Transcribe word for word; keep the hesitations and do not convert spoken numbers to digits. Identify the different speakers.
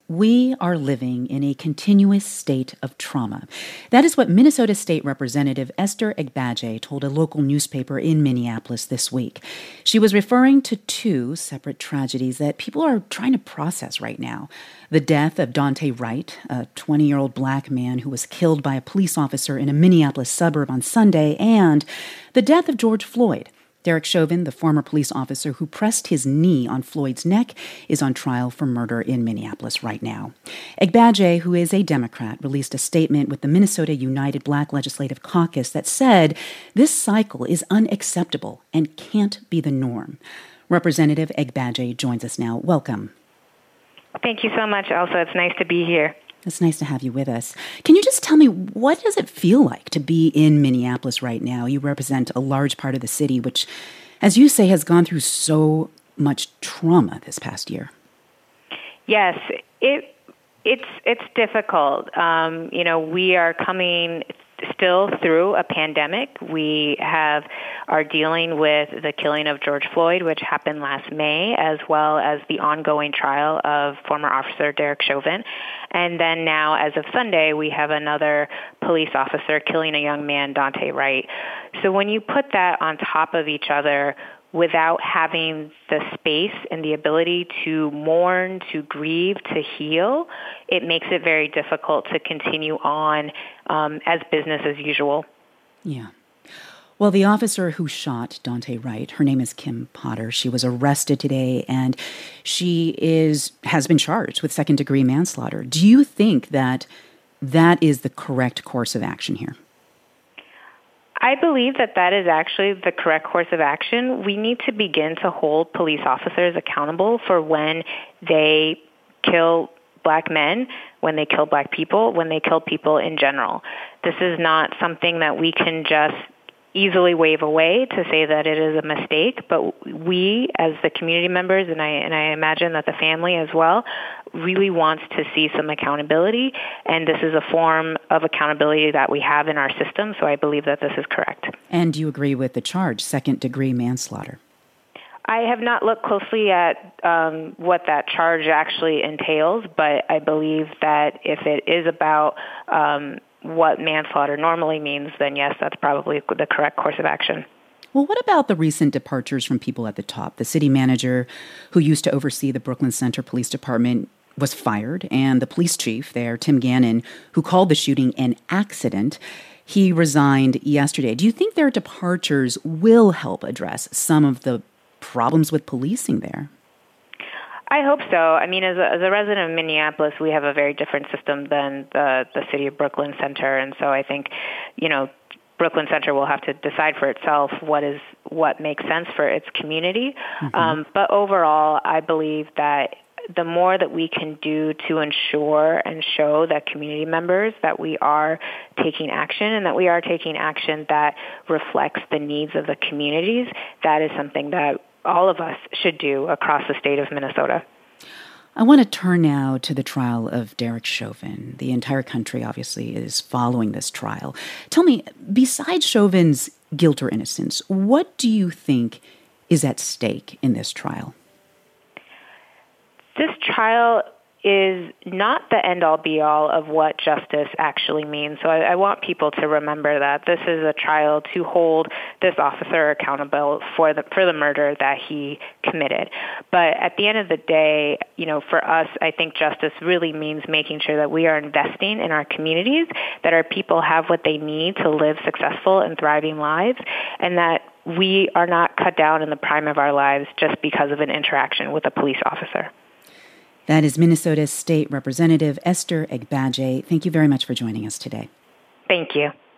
Speaker 1: We are living in a continuous state of trauma. That is what Minnesota State Representative Esther Agbaje told a local newspaper in Minneapolis this week. She was referring to two separate tragedies that people are trying to process right now. The death of Daunte Wright, a twenty-year-old black man who was killed by a police officer in a Minneapolis suburb on Sunday, and the death of George Floyd. Derek Chauvin, the former police officer who pressed his knee on Floyd's neck, is on trial for murder in Minneapolis right now. Agbaje, who is a Democrat, released a statement with the Minnesota United Black Legislative Caucus that said this cycle is unacceptable and can't be the norm. Representative Agbaje joins us now. Welcome.
Speaker 2: Thank you so much, Elsa. It's nice to be here.
Speaker 1: It's nice to have you with us. Can you just tell me, what does it feel like to be in Minneapolis right now? You represent a large part of the city, which, as you say, has gone through so much trauma this past year.
Speaker 2: Yes, it it's it's difficult. Um, you know, we are coming still through a pandemic. We have are dealing with the killing of George Floyd, which happened last May, as well as the ongoing trial of former officer Derek Chauvin. And then now, as of Sunday, we have another police officer killing a young man, Daunte Wright. So when you put that on top of each other, without having the space and the ability to mourn, to grieve, to heal, it makes it very difficult to continue on um, as business as usual.
Speaker 1: Yeah. Well, the officer who shot Daunte Wright, her name is Kim Potter. She was arrested today, and she is has been charged with second-degree manslaughter. Do you think that that is the correct course of action here?
Speaker 2: I believe that that is actually the correct course of action. We need to begin to hold police officers accountable for when they kill black men, when they kill black people, when they kill people in general. This is not something that we can just easily wave away to say that it is a mistake, but we as the community members, and I and I imagine that the family as well, really wants to see some accountability, and this is a form of accountability that we have in our system, so I believe that this is correct.
Speaker 1: And do you agree with the charge, second-degree manslaughter?
Speaker 2: I have not looked closely at um, what that charge actually entails, but I believe that if it is about um, what manslaughter normally means, then yes, that's probably the correct course of action.
Speaker 1: Well, what about the recent departures from people at the top? The city manager who used to oversee the Brooklyn Center Police Department was fired, and the police chief there, Tim Gannon, who called the shooting an accident, he resigned yesterday. Do you think their departures will help address some of the problems with policing there?
Speaker 2: I hope so. I mean, as a, as a resident of Minneapolis, we have a very different system than the, the city of Brooklyn Center, and so I think, you know, Brooklyn Center will have to decide for itself what is what makes sense for its community. Mm-hmm. Um, but overall, I believe that the more that we can do to ensure and show that community members that we are taking action and that we are taking action that reflects the needs of the communities, that is something that all of us should do across the state of Minnesota.
Speaker 1: I want to turn now to the trial of Derek Chauvin. The entire country, obviously, is following this trial. Tell me, besides Chauvin's guilt or innocence, what do you think is at stake in this trial?
Speaker 2: This trial is not the end-all, be-all of what justice actually means. So I, I want people to remember that this is a trial to hold this officer accountable for the for the murder that he committed. But at the end of the day, you know, for us, I think justice really means making sure that we are investing in our communities, that our people have what they need to live successful and thriving lives, and that we are not cut down in the prime of our lives just because of an interaction with a police officer.
Speaker 1: That is Minnesota State Representative Esther Agbaje. Thank you very much for joining us today.
Speaker 2: Thank you.